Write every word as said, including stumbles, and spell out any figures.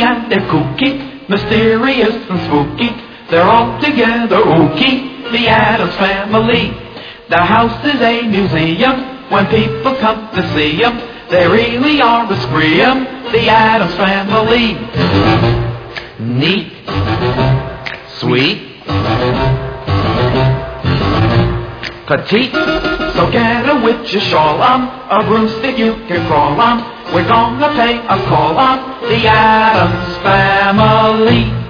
and they're kooky, mysterious and spooky. They're all together ooky, the Addams Family. The house is a museum when people come to see them. They really are a scream, the Addams Family. Neat, sweet, petite. So get a witch's shawl on, a broomstick you can crawl on. We're gonna pay a call on the Addams Family.